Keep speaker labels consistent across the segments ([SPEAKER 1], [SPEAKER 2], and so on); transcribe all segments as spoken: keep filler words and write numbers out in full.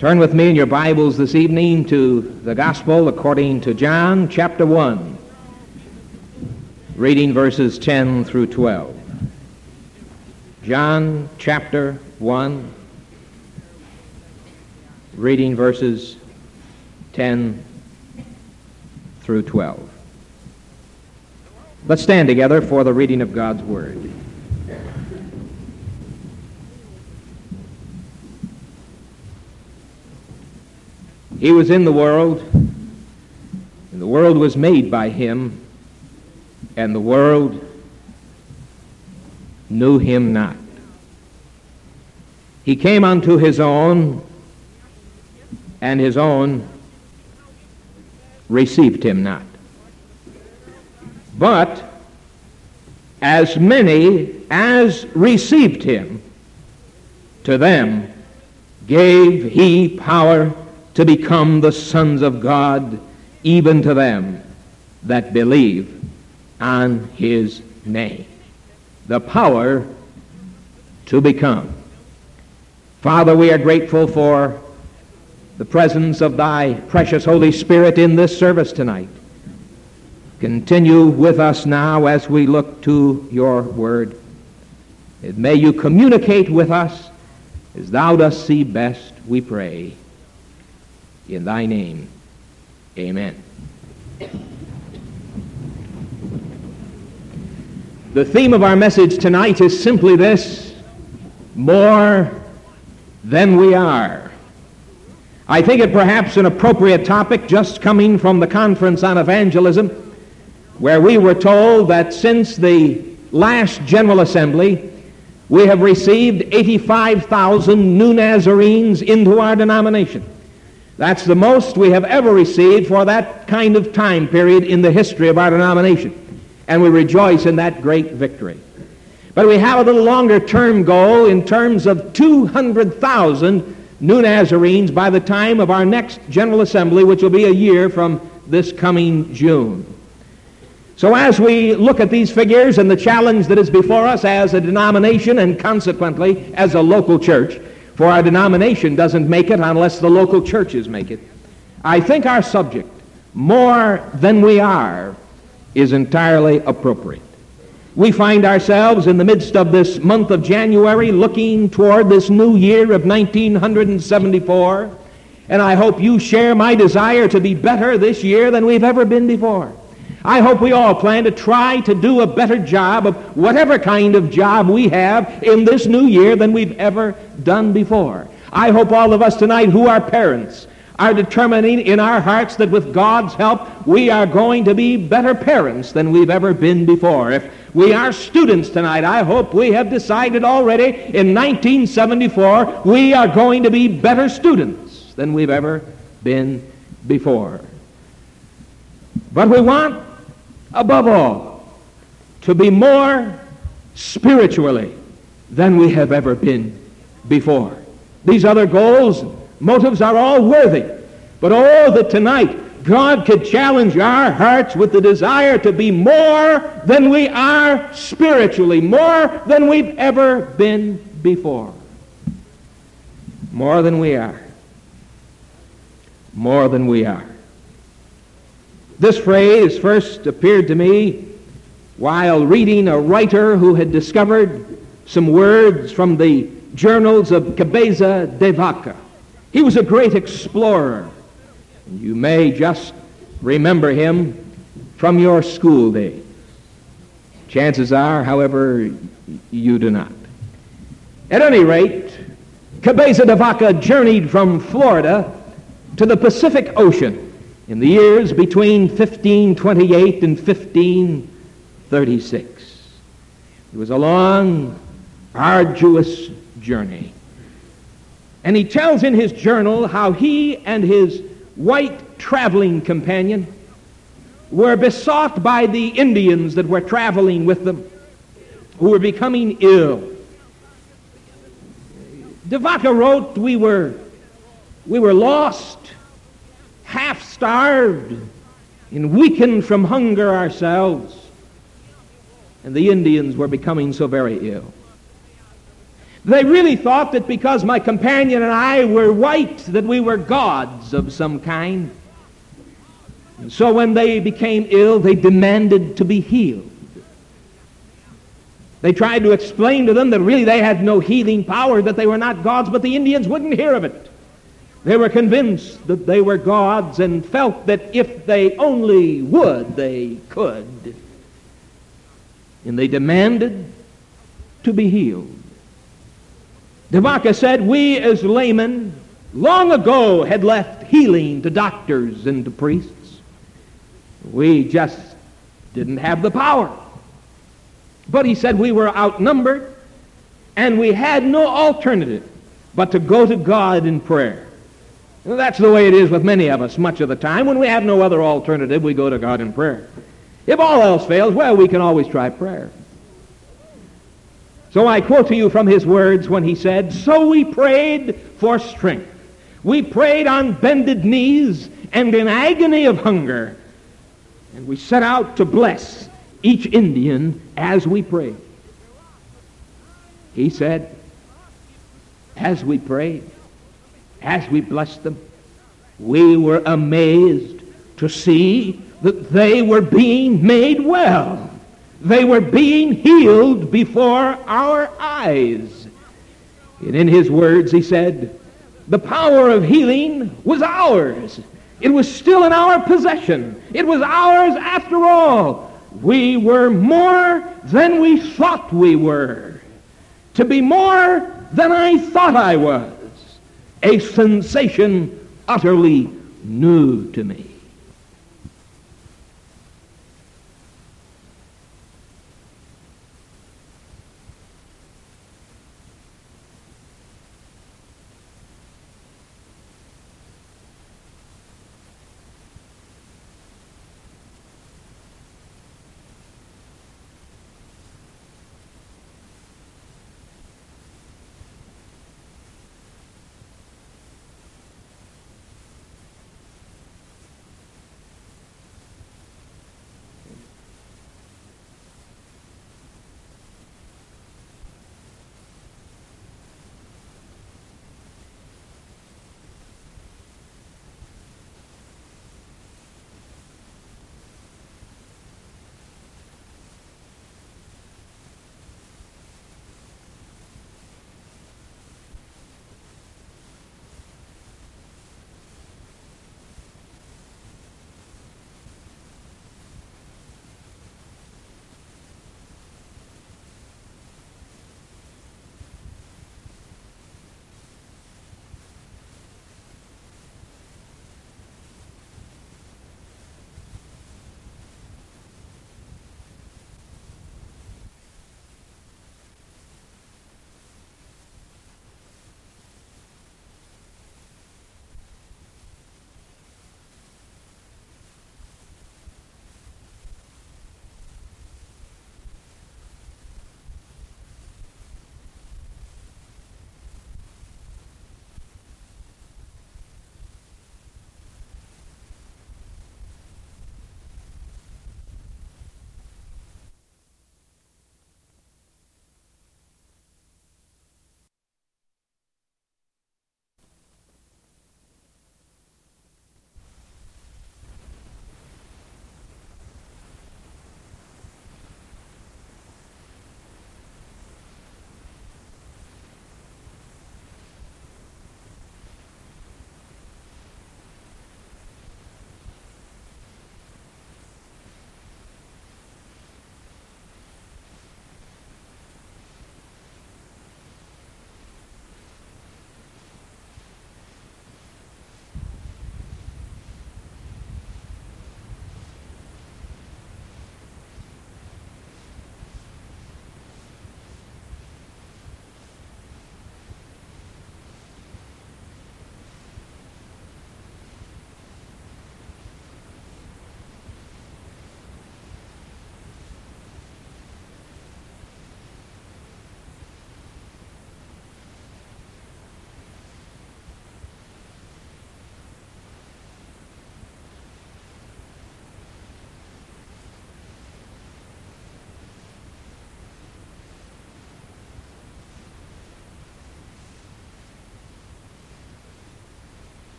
[SPEAKER 1] Turn with me in your Bibles this evening to the Gospel according to John, chapter one, reading verses ten through twelve. John, chapter one, reading verses ten through twelve. Let's stand together for the reading of God's Word. He was in the world, and the world was made by him, and the world knew him not. He came unto his own, and his own received him not. But as many as received him, to them gave he power to become the sons of God, even to them that believe on his name. The power to become. Father, we are grateful for the presence of thy precious Holy Spirit in this service tonight. Continue with us now as we look to your word. And may you communicate with us as thou dost see best, we pray. In thy name, amen. The theme of our message tonight is simply this: more than we are. I think it perhaps an appropriate topic just coming from the Conference on Evangelism, where we were told that since the last General Assembly, we have received eighty-five thousand new Nazarenes into our denomination. That's the most we have ever received for that kind of time period in the history of our denomination. And we rejoice in that great victory. But we have a little longer term goal in terms of two hundred thousand new Nazarenes by the time of our next General Assembly, which will be a year from this coming June. So as we look at these figures and the challenge that is before us as a denomination and consequently as a local church, for our denomination doesn't make it unless the local churches make it, I think our subject, more than we are, is entirely appropriate. We find ourselves in the midst of this month of January looking toward this new year of nineteen seventy-four, and I hope you share my desire to be better this year than we've ever been before. I hope we all plan to try to do a better job of whatever kind of job we have in this new year than we've ever done before. I hope all of us tonight who are parents are determining in our hearts that with God's help we are going to be better parents than we've ever been before. If we are students tonight, I hope we have decided already in nineteen seventy-four we are going to be better students than we've ever been before. But we want, above all, to be more spiritually than we have ever been before. These other goals, motives are all worthy, but oh, that tonight God could challenge our hearts with the desire to be more than we are spiritually, more than we've ever been before. More than we are. More than we are. This phrase first appeared to me while reading a writer who had discovered some words from the journals of Cabeza de Vaca. He was a great explorer. You may just remember him from your school days. Chances are, however, you do not. At any rate, Cabeza de Vaca journeyed from Florida to the Pacific Ocean in the years between fifteen twenty-eight and fifteen thirty-six. It was a long, arduous journey. And he tells in his journal how he and his white traveling companion were besought by the Indians that were traveling with them, who were becoming ill. De Vaca wrote, we were, we were lost, half-starved, and weakened from hunger ourselves, and the Indians were becoming so very ill. They really thought that because my companion and I were white, that we were gods of some kind. And so when they became ill, they demanded to be healed. They tried to explain to them that really they had no healing power, that they were not gods, but the Indians wouldn't hear of it. They were convinced that they were gods and felt that if they only would, they could. And they demanded to be healed. De Vaca said, we as laymen long ago had left healing to doctors and to priests. We just didn't have the power. But he said we were outnumbered, and we had no alternative but to go to God in prayer. And that's the way it is with many of us much of the time. When we have no other alternative, we go to God in prayer. If all else fails, well, we can always try prayer. So I quote to you from his words when he said, so we prayed for strength. We prayed on bended knees and in agony of hunger. And we set out to bless each Indian as we prayed. He said, as we prayed, as we blessed them, we were amazed to see that they were being made well. They were being healed before our eyes. And in his words, he said, the power of healing was ours. It was still in our possession. It was ours after all. We were more than we thought we were. To be more than I thought I was. A sensation utterly new to me.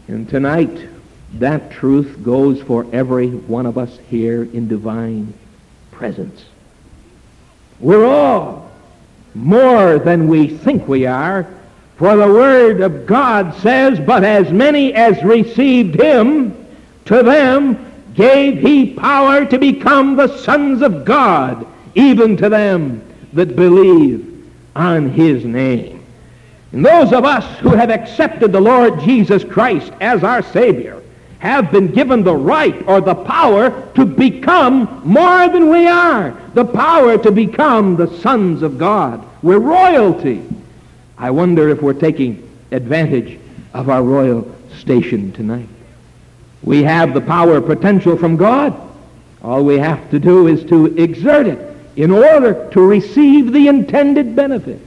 [SPEAKER 1] And tonight, that truth goes for every one of us here in divine presence. We're all more than we think we are, for the Word of God says, "But as many as received him, to them gave he power to become the sons of God, even to them that believe on his name." And those of us who have accepted the Lord Jesus Christ as our Savior have been given the right or the power to become more than we are, the power to become the sons of God. We're royalty. I wonder if we're taking advantage of our royal station tonight. We have the power potential from God. All we have to do is to exert it in order to receive the intended benefits.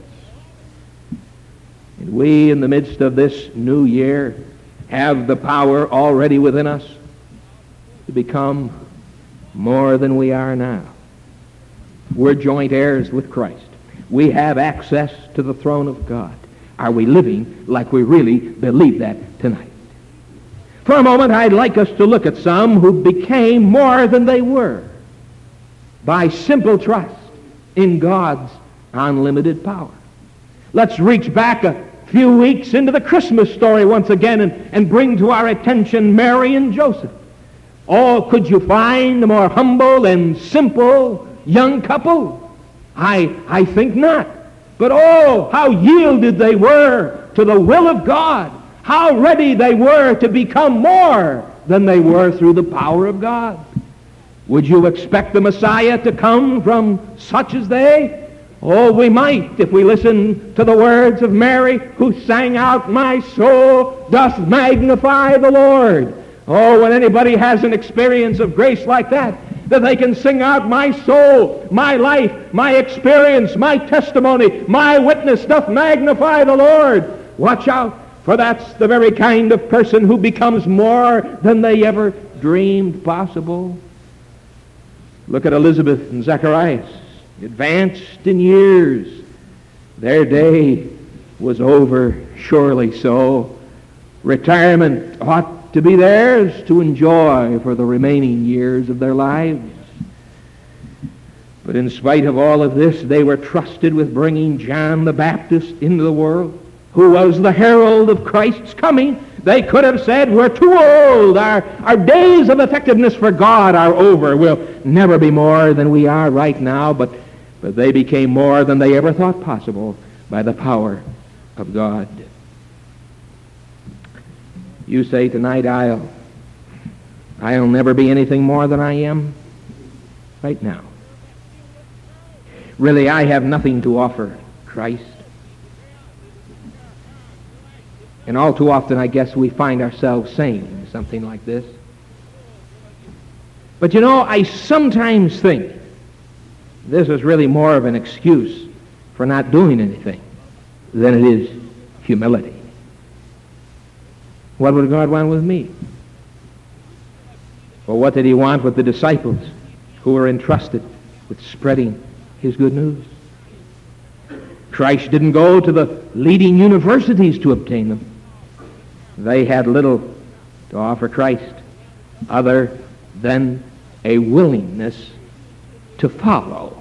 [SPEAKER 1] And we, in the midst of this new year, have the power already within us to become more than we are now. We're joint heirs with Christ. We have access to the throne of God. Are we living like we really believe that tonight? For a moment, I'd like us to look at some who became more than they were by simple trust in God's unlimited power. Let's reach back a few weeks into the Christmas story once again and, and bring to our attention Mary and Joseph. Oh, could you find a more humble and simple young couple? I, I think not. But oh, how yielded they were to the will of God. How ready they were to become more than they were through the power of God. Would you expect the Messiah to come from such as they? Oh, we might if we listen to the words of Mary, who sang out, "My soul doth magnify the Lord." Oh, when anybody has an experience of grace like that, that they can sing out, "My soul, my life, my experience, my testimony, my witness doth magnify the Lord." Watch out, for that's the very kind of person who becomes more than they ever dreamed possible. Look at Elizabeth and Zacharias. Advanced in years. Their day was over, surely so. Retirement ought to be theirs to enjoy for the remaining years of their lives. But in spite of all of this, they were trusted with bringing John the Baptist into the world, who was the herald of Christ's coming. They could have said, "We're too old. Our, our days of effectiveness for God are over. We'll never be more than we are right now." But But they became more than they ever thought possible by the power of God. You say tonight, I'll, I'll never be anything more than I am right now. Really, I have nothing to offer Christ. And all too often, I guess, we find ourselves saying something like this. But you know, I sometimes think this is really more of an excuse for not doing anything than it is humility. What would God want with me? Or what did he want with the disciples who were entrusted with spreading his good news? Christ didn't go to the leading universities to obtain them. They had little to offer Christ other than a willingness to follow.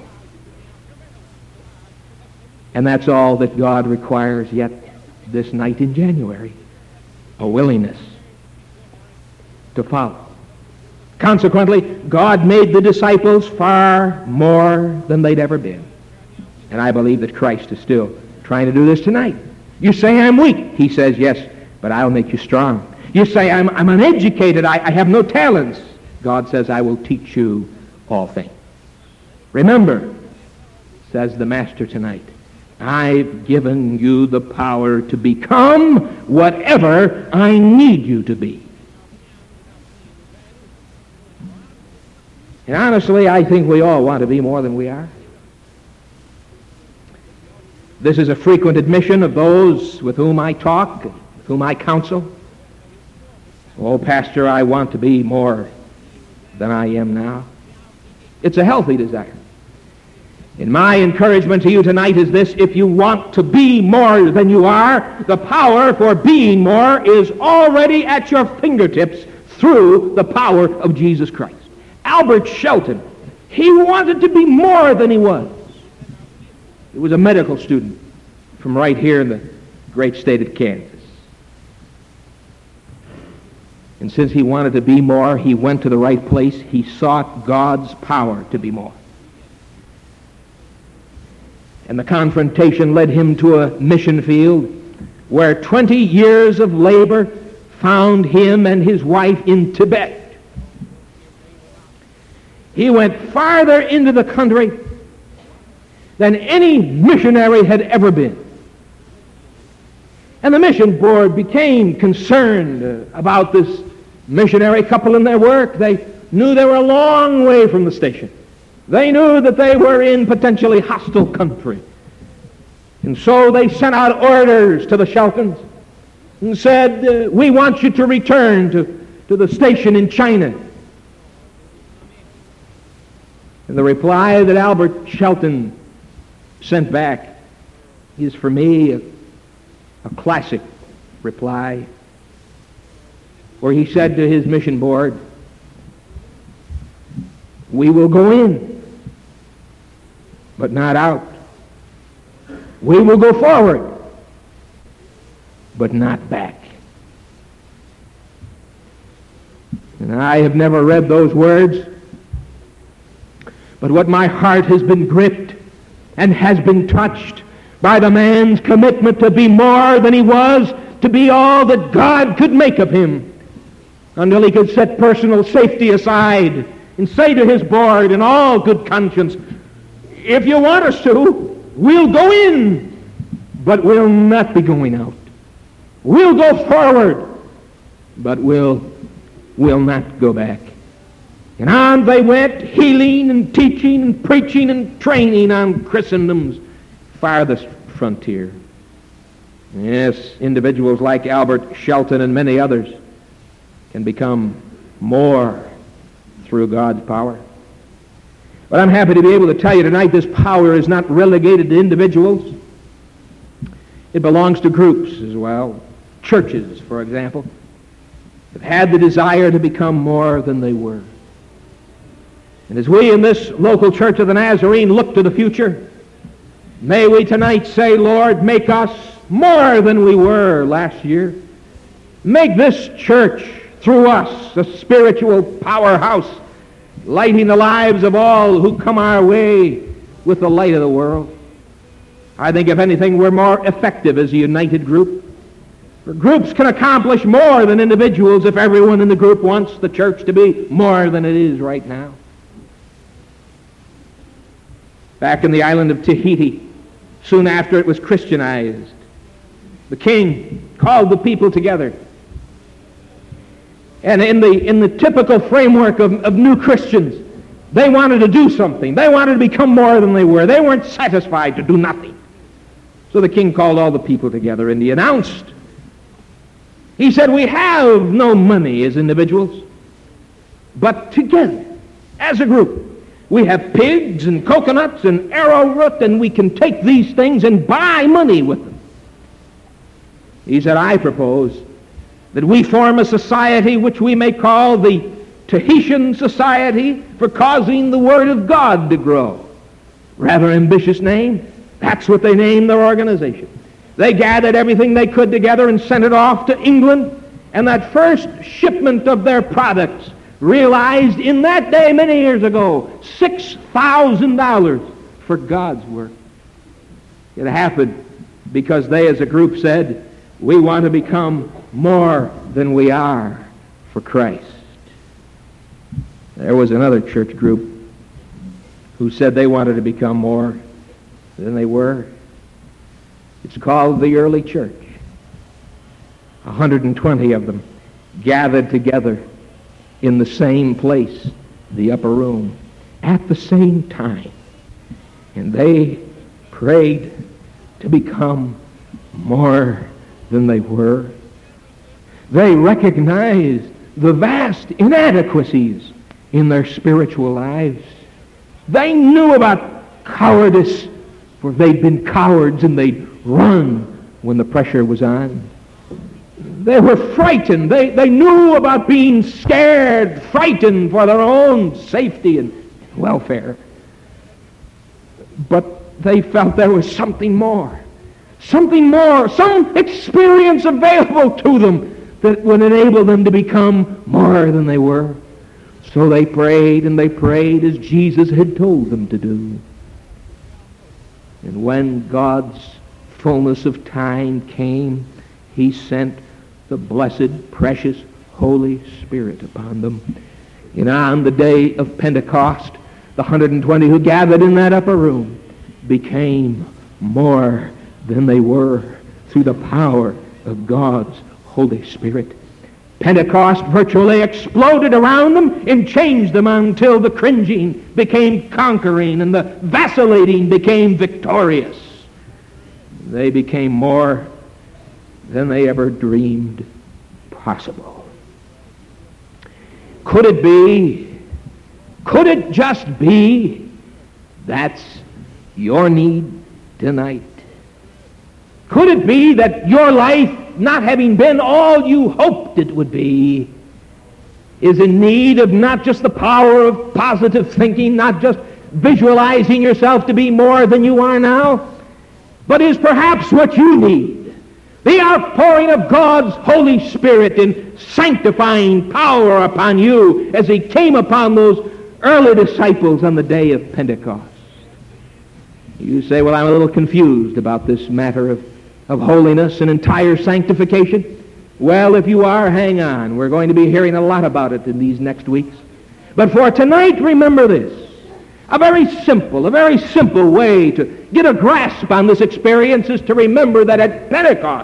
[SPEAKER 1] And that's all that God requires yet this night in January, a willingness to follow. Consequently, God made the disciples far more than they'd ever been. And I believe that Christ is still trying to do this tonight. You say, "I'm weak." He says, "Yes, but I'll make you strong." You say, I'm, I'm uneducated. I, I have no talents. God says, "I will teach you all things." Remember, says the Master tonight, I've given you the power to become whatever I need you to be. And honestly, I think we all want to be more than we are. This is a frequent admission of those with whom I talk, with whom I counsel. Oh, Pastor, I want to be more than I am now. It's a healthy desire. And my encouragement to you tonight is this: if you want to be more than you are, the power for being more is already at your fingertips through the power of Jesus Christ. Albert Shelton, he wanted to be more than he was. He was a medical student from right here in the great state of Kansas. And since he wanted to be more, he went to the right place. He sought God's power to be more. And the confrontation led him to a mission field where twenty years of labor found him and his wife in Tibet. He went farther into the country than any missionary had ever been. And the mission board became concerned uh, about this missionary couple and their work. They knew they were a long way from the station. They knew that they were in potentially hostile country. And so they sent out orders to the Sheltons and said, uh, we want you to return to, to the station in China. And the reply that Albert Shelton sent back is, for me, a, a classic reply, where he said to his mission board, we will go in, but not out. We will go forward, but not back. And I have never read those words, but what my heart has been gripped and has been touched by the man's commitment to be more than he was, to be all that God could make of him, until he could set personal safety aside and say to his board in all good conscience, if you want us to, we'll go in, but we'll not be going out. We'll go forward, but we'll, we'll not go back. And on they went, healing and teaching and preaching and training on Christendom's farthest frontier. Yes, individuals like Albert Shelton and many others can become more through God's power. But I'm happy to be able to tell you tonight this power is not relegated to individuals. It belongs to groups as well. Churches, for example, have had the desire to become more than they were. And as we in this local Church of the Nazarene look to the future, may we tonight say, Lord, make us more than we were last year. Make this church, through us, a spiritual powerhouse, lighting the lives of all who come our way with the light of the world. I think, if anything, we're more effective as a united group. For groups can accomplish more than individuals if everyone in the group wants the church to be more than it is right now. Back in the island of Tahiti, soon after it was Christianized, the king called the people together. And in the in the typical framework of, of new Christians, they wanted to do something. They wanted to become more than they were. They weren't satisfied to do nothing. So the king called all the people together and he announced, he said, we have no money as individuals, but together, as a group, we have pigs and coconuts and arrowroot, and we can take these things and buy money with them. He said, I propose that we form a society which we may call the Tahitian Society for Causing the Word of God to Grow. Rather ambitious name. That's what they named their organization. They gathered everything they could together and sent it off to England, and that first shipment of their products realized in that day many years ago six thousand dollars for God's work. It happened because they as a group said, we want to become more than we are for Christ. There was another church group who said they wanted to become more than they were. It's called the early church. one hundred twenty of them gathered together in the same place, the upper room, at the same time. And they prayed to become more than they were. They recognized the vast inadequacies in their spiritual lives. They knew about cowardice, for they'd been cowards and they'd run when the pressure was on. They were frightened. They, they knew about being scared, frightened for their own safety and welfare. But they felt there was something more. Something more, some experience available to them that would enable them to become more than they were. So they prayed and they prayed as Jesus had told them to do. And when God's fullness of time came, he sent the blessed, precious, Holy Spirit upon them. And on the day of Pentecost, the one hundred twenty who gathered in that upper room became more than they were through the power of God's Holy Spirit. Pentecost virtually exploded around them and changed them until the cringing became conquering and the vacillating became victorious. They became more than they ever dreamed possible. Could it be, could it just be that's your need tonight? Could it be that your life, not having been all you hoped it would be, is in need of not just the power of positive thinking, not just visualizing yourself to be more than you are now, but is perhaps what you need? The outpouring of God's Holy Spirit in sanctifying power upon you as he came upon those early disciples on the day of Pentecost. You say, well, I'm a little confused about this matter of, of holiness and entire sanctification. Well, if you are, hang on. We're going to be hearing a lot about it in these next weeks. But for tonight, remember this. A very simple, a very simple way to get a grasp on this experience is to remember that at Pentecost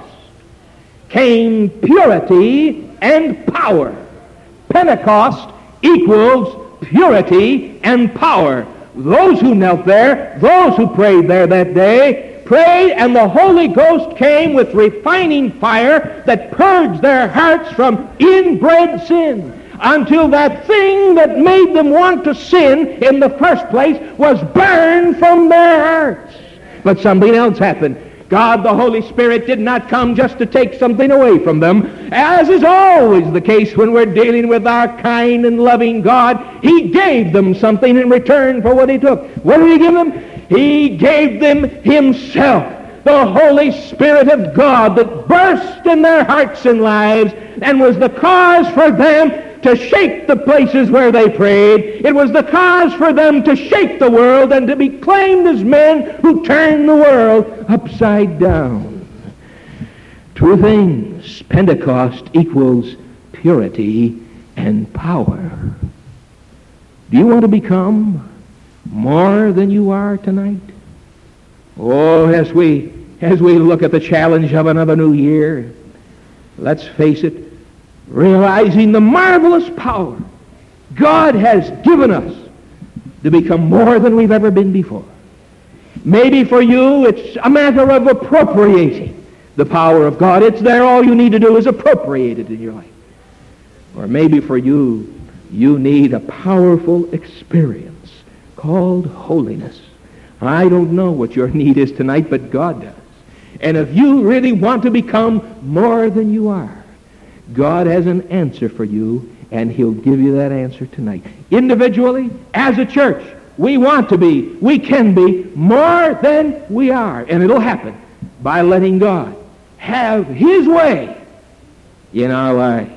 [SPEAKER 1] came purity and power. Pentecost equals purity and power. Those who knelt there, those who prayed there that day, prayed, and the Holy Ghost came with refining fire that purged their hearts from inbred sin, until that thing that made them want to sin in the first place was burned from their hearts. But something else happened. God, the Holy Spirit, did not come just to take something away from them. As is always the case when we're dealing with our kind and loving God, he gave them something in return for what he took. What did he give them? He gave them himself, the Holy Spirit of God that burst in their hearts and lives and was the cause for them to shake the places where they prayed. It was the cause for them to shake the world and to be claimed as men who turned the world upside down. Two things. Pentecost equals purity and power. Do you want to become more than you are tonight? Oh, as we as we look at the challenge of another new year, let's face it, realizing the marvelous power God has given us to become more than we've ever been before. Maybe for you it's a matter of appropriating the power of God. It's there. All you need to do is appropriate it in your life. Or maybe for you, you need a powerful experience called holiness. I don't know what your need is tonight, but God does. And if you really want to become more than you are, God has an answer for you, and he'll give you that answer tonight. Individually, as a church, we want to be, we can be more than we are. And it'll happen by letting God have his way in our lives.